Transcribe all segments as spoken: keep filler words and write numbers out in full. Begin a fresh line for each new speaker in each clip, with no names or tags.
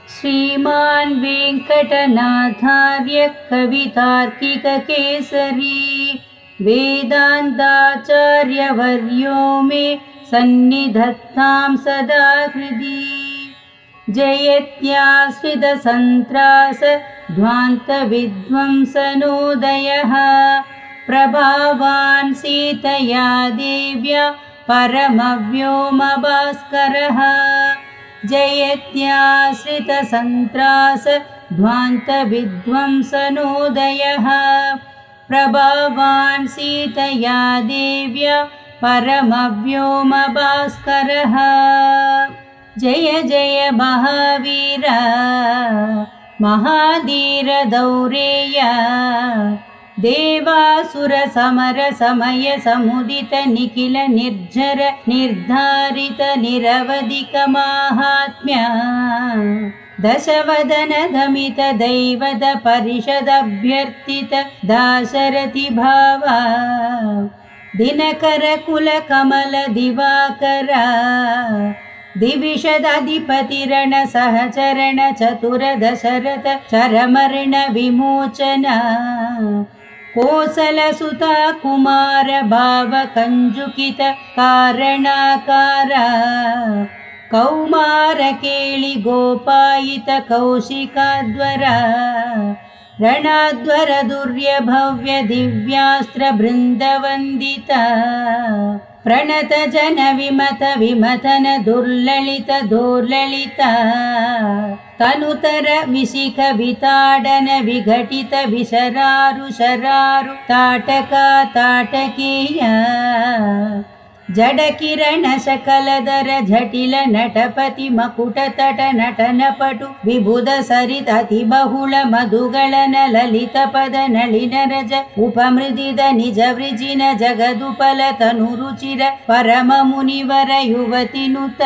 श्रीमान् वेङ्कटनाथार्य कवितार्किककेसरी वेदान्ताचार्यवर्यो मे सन्निधत्तां सदा हृदि। जयत्याश्रितसन्त्रास ध्वान्तविध्वंसनोदयः प्रभावान् सीतया देव्या परमव्योमभास्करः। जयत्याश्रितसन्त्रास ध्वान्तविध्वंसनोदयः प्रभावान् सीतया देव्या परमव्योमभास्करः। जय जय महावीर महाधीरदौरेय देवासुर समर समय समुदित निखिल निर्झर निर्धारित निरवधिक माहात्म्य दशवदन धमित दैवत परिषद अभ्यर्थित दाशरथि भाव दिनकर कुल कमल दिवाकर दिविषदाधिपतिरण सहचरण चतुर दशरथ चरमर्ण विमोचन कोसलसुता कुमार भाव कंजुकित कारणाकार कौमार केळि गोपायित कौशिकाध्वर ರಣಾಧ್ವರ ದುರ್ಯ ಭವ್ಯ ದಿವ್ಯಾಸ್ತ್ರ ಬೃಂದವಂದಿತ ಪ್ರಣತ ಜನ ವಿಮತ ವಿಮಥನ ದುರ್ಲಲಿತ ದೋರ್ಲಲಿತ ತನುತರ ವಿಶಿಖ ವಿತಾಡನ ವಿಘಟಿತ ವಿಶರಾರು ಶರಾರು ತಾಟಕ ತಾಟಕೀಯ ಜಡಕಿರಣ ಶಕಲಧರ ಝಟಿಲ ನಟಪತಿ ಮಕುಟ ತಟ ನಟನ ಪಟು ವಿಬುಧ ಸರಿತ ಅತಿ ಬಹುಳ ಮಧುಗಳನ ಲಲಿತ ಪದ ನಳಿನ ರಜ ಉಪಮೃದಿದ ನಿಜ ವೃಜಿನ ಜಗದುಪಲ ತನು ರುಚಿರ ಪರಮ ಮುನಿವರ ಯುವತಿ ನುತ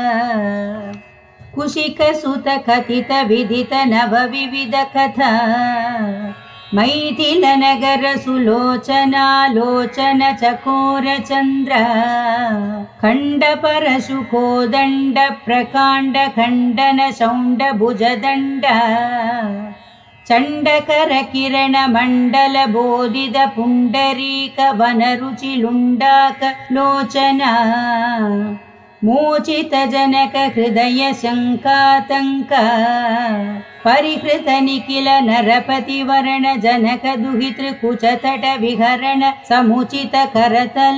ಕುಶಿಕ ಸುತ ಕಥಿತ ವಿದಿತ ನವ ವಿವಿಧ ಕಥಾ ಮೈಥಿಲ ನಗರ ಸುಲೋಚನಾ ಲೋಚನ ಚಕೋರ ಚಂದ್ರ ಖಂಡ ಪರಶು ಕೋದಂಡ ಪ್ರಕಾಂಡ ಖಂಡನ ಶೌಂಡ ಭುಜದಂಡ ಚಂಡಕರ ಕಿರಣ ಮಂಡಲ ಬೋಧಿದ ಪುಂಡರೀಕ ವನರುಚಿ ಲುಂಡಾಕ ಲೋಚನ ಮೂಚಿತ ಜನಕ ಹೃದಯ ಶಂಕಾತಂಕ ಪರಿಹೃತ ನಿಖಿಲ ನರಪತಿ ವರಣ ಜನಕ ದುಹಿತೃ ಕುಚತಟ ವಿಹರಣ ಸಮುಚಿತ ಕರತಲ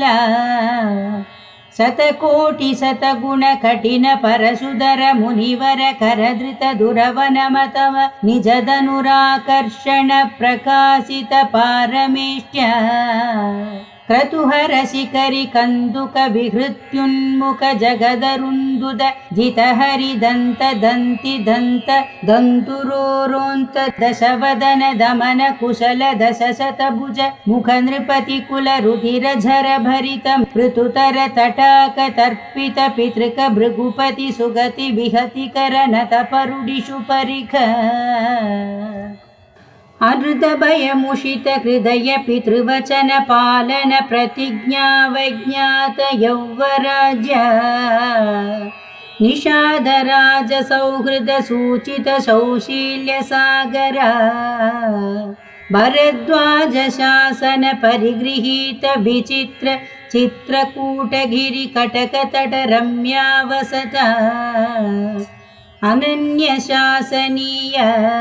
ಶತಕೋಟಿ ಶತಗುಣ ಕಠಿಣ ಪರಶುಧರ ಮುನಿವರ ಕರಧೃತ ದುರವನ ಮತವ ನಿಜದನುರಾಕರ್ಷಣ ಪ್ರಕಾಶಿತ ಪಾರಮೇಷ್ಟ್ಯ ಕ್ರತುಹರ ಶಿಖರಿ ಕಂದುಕ ವಿಹೃತ್ಯುನ್ಮುಖ ಜಗದರುಂದುದ ಜಿತ ಹರಿ ದಂತ ದಂತಿ ದಂತ ದಂತುರೋರೋಂತ ದಶವದನ ದಮನ ಕುಶಲ ದಶ ಶತಭುಜ ಮುಖ ನೃಪತಿ ಕುಲ ರುಧಿರ ಝರ ಭರಿತ ಪೃಥುತರ ತಟಾಕ ತರ್ಪಿತ ಪಿತೃಕ ಭೃಗುಪತಿ ಸುಗತಿ ವಿಹತಿಕರ ನತ ಪರುಡಿಷು ಪರಿಖ ಅನೃತ ಭಯ ಮುಷಿತ ಹೃದಯ ಪಿತೃವಚನ ಪಾಲನ ಪ್ರತಿಜ್ಞಾ ವೈಜ್ಞಾತ ಯೌವರಾಜ್ಯ ನಿಷಾದ ರಾಜ ಸೌಹೃದ ಸೂಚಿತ ಸೌಶೀಲ್ಯ ಸಾಗರ ಭರದ್ವಾಜ ಶಾಸನ ಪರಿಗೃಹೀತ ವಿಚಿತ್ರ ಚಿತ್ರಕೂಟಗಿರಿ ಕಟಕ ತಟ ರಮ್ಯಾವಸತ ಅನನ್ಯ ಶಾಸನೀಯ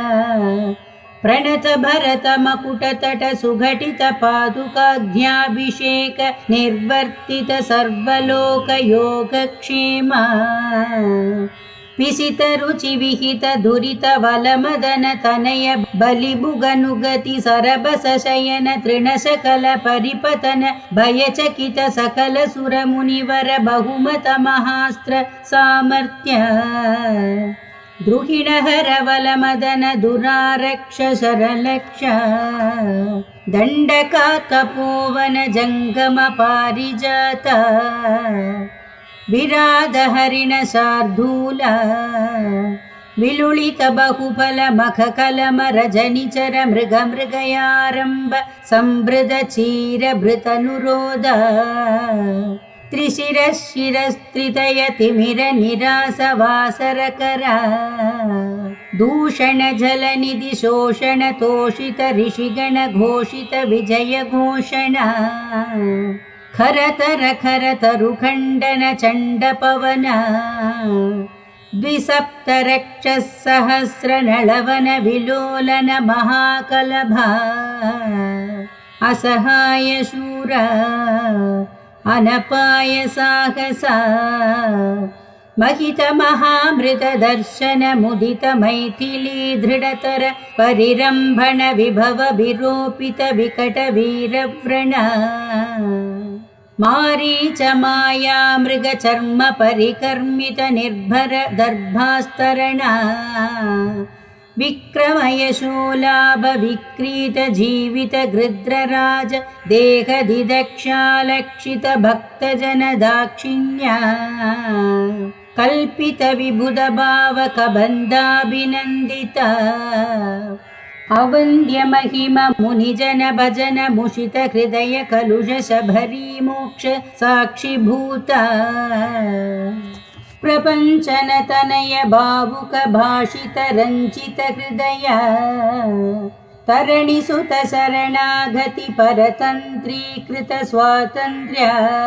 ಪ್ರಣತ ಭರತ ಮಕುಟ ತಟ ಸುಘಟಿತ ಪಾದುಕಾಧ್ಯಾಭಿಷೇಕ ನಿರ್ವರ್ತಿತ ಸರ್ವಲೋಕ ಯೋಗಕ್ಷೇಮ ಪಿಸಿತ ರುಚಿ ವಿಹಿತ ದುರಿತ ವಲಮದನ ತನಯ ಬಲಿಬುಗನುಗತಿ ಸರಬಸ ಶಯನ ತೃಣ ಸಕಲ ಪರಿಪತನ ಭಯಚಕಿತ ಸಕಲ ಸುರ ಮುನಿವರ ಬಹುಮತ ಮಹಾಸ್ತ್ರ ಸಾಮರ್ಥ್ಯ ದ್ರುಹಿಣಹರ ವಲಮದನ ದುರಾರಕ್ಷ ಶರಲಕ್ಷ ದಂಡಕ ತಪೋವನ ಜಂಗಮ ಪಾರಿಜಾತ ವಿರಾಧ ಹರಿಣ ಶಾರ್ದೂಲ ವಿಲುಳಿತ ಬಹುಫಲ ಮಖ ಕಲಮ ರಜನಿಚರ ಮೃಗ ಮೃಗಯಾರಂಭ ಸಂಭೃದ ಚೀರ ಭೃತನುರೋಧ ತ್ರಿಶಿರಶಿರಸ್ತ್ರಿತಯ ತಿಮಿರ ನಿರಾಸ ವಾಸರಕರ दूषण जलनिधि शोषण तोषित ऋषिगण घोषित विजय घोषणा खरतर खरतरुखण्डन चण्ड पवन द्विसप्तरक्षः सहस्र नळवन विलोलन महाकलभा असहाय शूर अनपाय साहसा महित महामृत दर्शन मुदित मैथिली दृढतर परिरम्भण विभव विरोपित विकट वीरव्रण मारीच माया मृग चर्म परिकर्मित निर्भर दर्भास्तरणा विक्रमय शोलाभ विक्रीत जीवित गृध्रराज देहदिदक्षालक्षित भक्तजन दाक्षिण्या कल्पित विबुध भावक बन्धाभिनन्दिता अवन्द्य महिमा मुनिजन भजन मुषित हृदय कलुष शबरी मोक्ष साक्षिभूता प्रपञ्चन तनय भावुक भाषित रञ्जित हृदय तरणि सुत शरणागति परतन्त्रीकृत स्वातन्त्र्य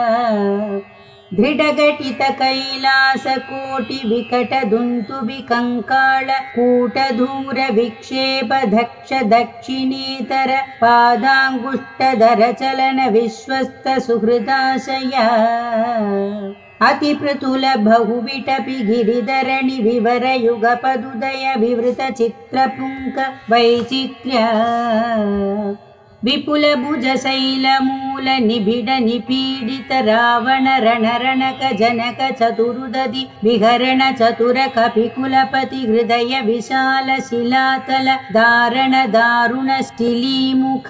दृढघटित कैलास कोटि विकट दुन्तुभि कंकाळ कूटधूर विक्षेप दक्ष दक्षिणेतर पादाङ्गुष्ठधर चलन विश्वस्त सुहृदाशया अतिप्रतुल बहुविटपि गिरिधरणि विवर युगपदुदय विवृत चित्रपुङ्क वैचित्र्य विपुल भुज शैल मूल निबिड निपीडित रावण रणरणक जनक चतुरुदधि विहरण चतुर कपिकुलपति हृदय विशाल शिलातल धारण दारुण स्थिलीमुख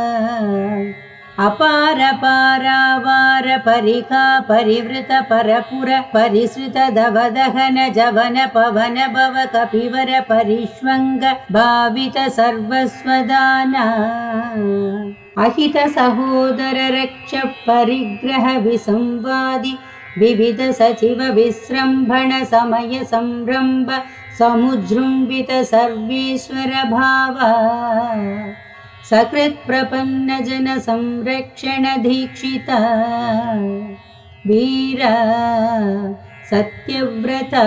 अपार पारावार परिखा परिवृत परपुर परिसृत दवदहन जवन पवन भव कपिवर परिष्वङ्ग भावित सर्वस्वदाना अहित सहोदर रक्ष परिग्रह विसंवादि विविध सचिव विस्रंभण समय संरंभ समुजृंभित सर्वेश्वर भावा सकृत् प्रपन्न जन संरक्षण दीक्षिता वीरा सत्यव्रता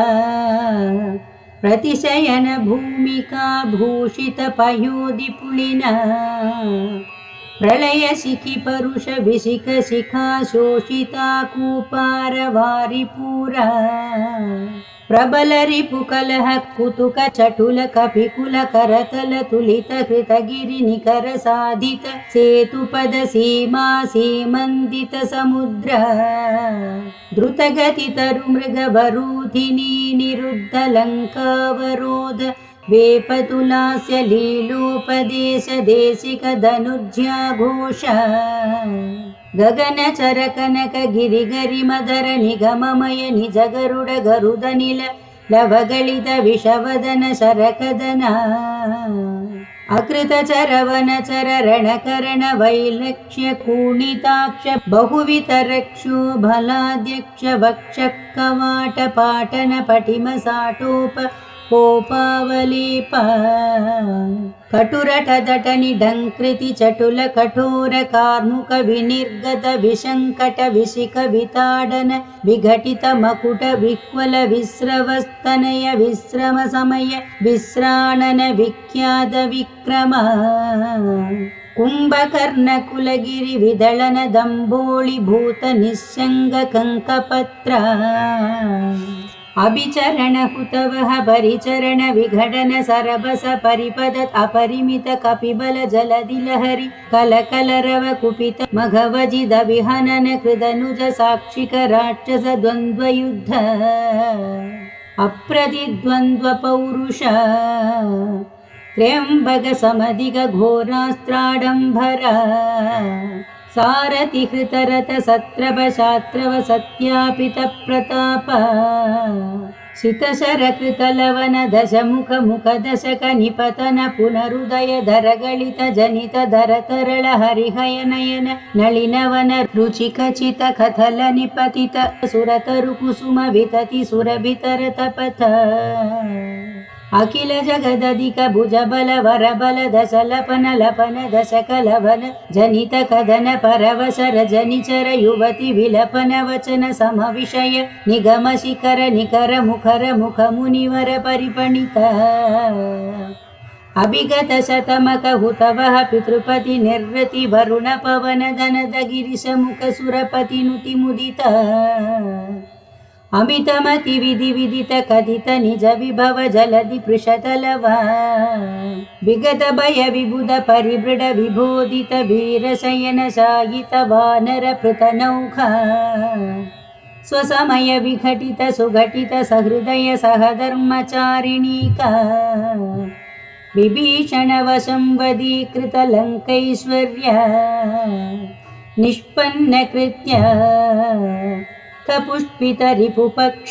प्रतिशयन भूमिका भूषित पयोधि पुलिना प्रलय शिखि परुष विशिख शिखा शोषिता कूपार वारिपूरा प्रबल रिपुकलह कुतुक चटुल कपिकुल करतल तुलित कृत गिरि निकर साधित सेतुपद सीमा सीमंदित समुद्र द्रुतगति तरु मृग वरूधिनी निरुद्ध लंकावरोध वेपतुलास्य लीलोपदेश देशिक धनुर्ज्या घोष गगन चर कनक गिरि गरि मदर निगममय निज गरुड गरुद निल लवगलित विषवदन शरकदना अकृत चरवन चर रणकरण वैलक्ष्य कूणिताक्ष बहुवित रक्षो भलाध्यक्ष वक्ष कवाट पाटन पटिम साटोप कोपावलीप कटुरटदट निडङ्कृति चटुल कठोर कार्मुक विनिर्गत विशङ्कट विशिख विताडन विघटित मकुट विह्वल विस्रवस्तनय विश्रम समय विश्राणन विख्यात विक्रम कुंभकर्ण कुलगिरि विदलन दंबोळि भूत निश्चंग कंकपत्र अभिचरण हुतवह परिचरण विघटन सरबस परिपद अपरिमित कपिबल जलधि लहरि कलकलरव कुपित मघवजिद विहनन कृदनुज साक्षिक राक्षस द्वन्द्व युद्ध अप्रतिद्वन्द्व पौरुष त्र्यंबक समधिक घोरास्त्राडंभरा सारथि कृतरथ सत्रभ शात्रव सत्यापित प्रताप शितशर कृतलवन दशमुख मुख दशक निपतन पुनरुदय धर गलित जनित धर तरल हरिहय नयन नलिनवन रुचिकचित कथल निपतित सुरतरु कुसुम वितति सुरभितर तपथ अखिल जगदधिक भुजबल वरबल दशलपन लपन दशकलवन जनित कदन परवश रजनिचर युवति विलपन वचन समविषय निगम शिखर निकर मुखर मुख मुनिवर परिपणित अभिगत शतमक हुतवः पितृपति निर्वृति वरुण पवन दनद गिरिश मुख सुरपति नुति मुदिता अमितमति विधि विदित कथित निज विभव जलधि पृषतलवा विगत भय विबुध परिबृढ विबोधित वीर शयन शायित वानर पृतनौखा स्वसमय विघटित सुघटित सहृदय सहधर्मचारिणीका विभीषण वशं वदीकृत लङ्कैश्वर्य निष्पन्न कृत्य पुष्पित रिपुपक्ष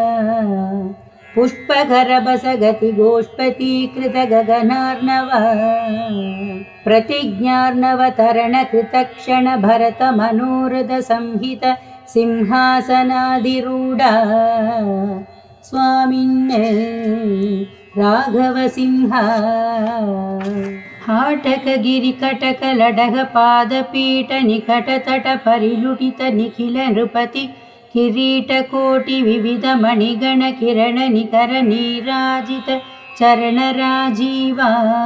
पुष्पघरबस गति गोष्पतीकृत गगनार्णव प्रतिज्ञार्णव तरण कृतक्षण भरत मनोरथ संहित सिंहासनाधिरूढा स्वामिन्ने राघव सिंह हाटक गिरि कटक लडग पादपीठ निकट तट परिलुटित निखिल नृपति किरीट कोटि विविध मणिगण किरण निकर नीराजित चरण राजीवा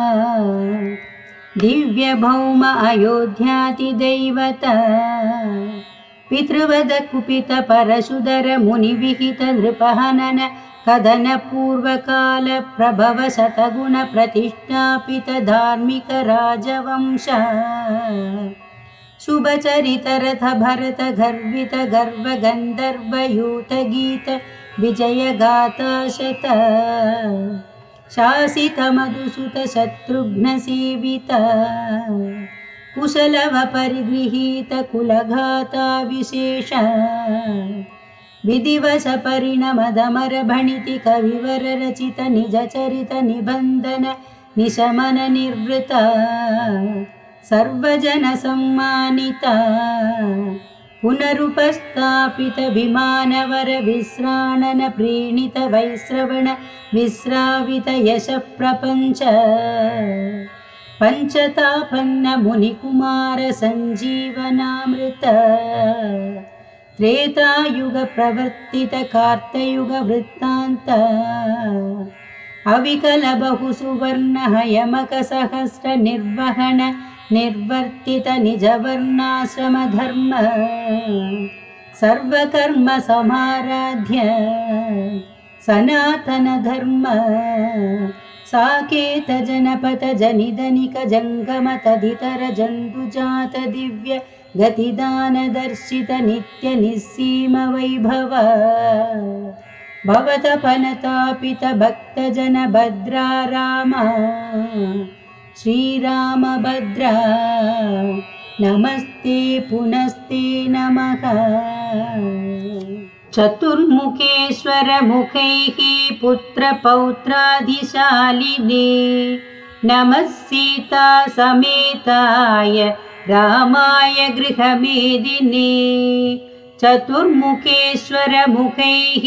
दिव्य भौम अयोध्याति दैवता पितृवद कुपित परशुधर मुनि विहित नृपहनन कदन पूर्वकाल प्रभव शतगुण प्रतिष्ठापित धार्मिक राजवंश शुभचरित रथ भरत गर्वित गर्व गंधर्व यूत गीत विजय गाथा शत शासित मधुसुत शत्रुघ्न सेवित कुशलव परिगृहीत कुलघाता विशेष विधिवश परिणम दमर भणिति कविवर रचित निज चरित निबंधन निशमन निर्वृता सर्वजन सम्मानिता पुनरुपस्थापित विमानवर विश्राणन प्रीणित वैश्रवण विश्रावित यश प्रपंच पंचतापन्न मुनिकुमार संजीवनामृत त्रेतायुग प्रवर्तित कार्तयुग वृत्तान्त अविकल बहु सुवर्ण हयमक सहस्र निर्वहन निर्वर्तित निजवर्णाश्रम धर्म सर्वकर्म समाराध्य सनातन धर्म साकेत जनपद जनिधनिक जंगम तदितर जन्तुजात दिव्य गतिदान दर्शित नित्य निस्सीम वैभव भवतपनतापित भक्तजन भद्रा राम श्रीराम भद्रा नमस्ते पुनस्ते नमः। चतुर्मुखेश्वर मुखैः पुत्रपौत्राधिशालिने नमः सीता समेताय रामाय गृहमेदिने चतुर्मुखेश्वर मुखैः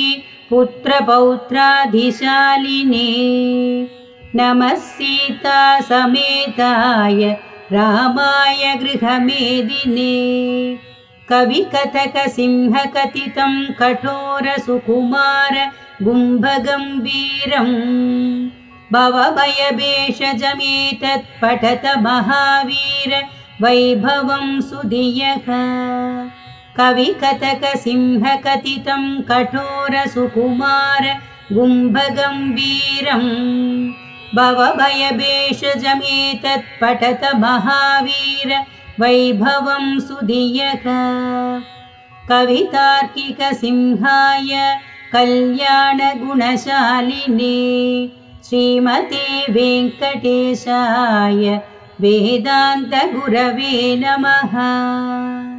पुत्रपौत्राधिशालिने नमः सीता समेताय रामाय गृहमेदिने कविकथक सिंह कथितं कठोर सुकुमार गुम्भगम्भीरं भवभयभेषजमेतत् पठत महावीर वैभवं सुधियः कविकथक सिंह कथितं कठोर सुकुमार गुम्भगम्भीरं भवभयभेषजमेतत् पठत महावीर वैभवं सुधियः कवितार्किक सिंहाय कल्याण गुणशालिने श्रीमते वेंकटेशाय वेदांत गुरवे नमः।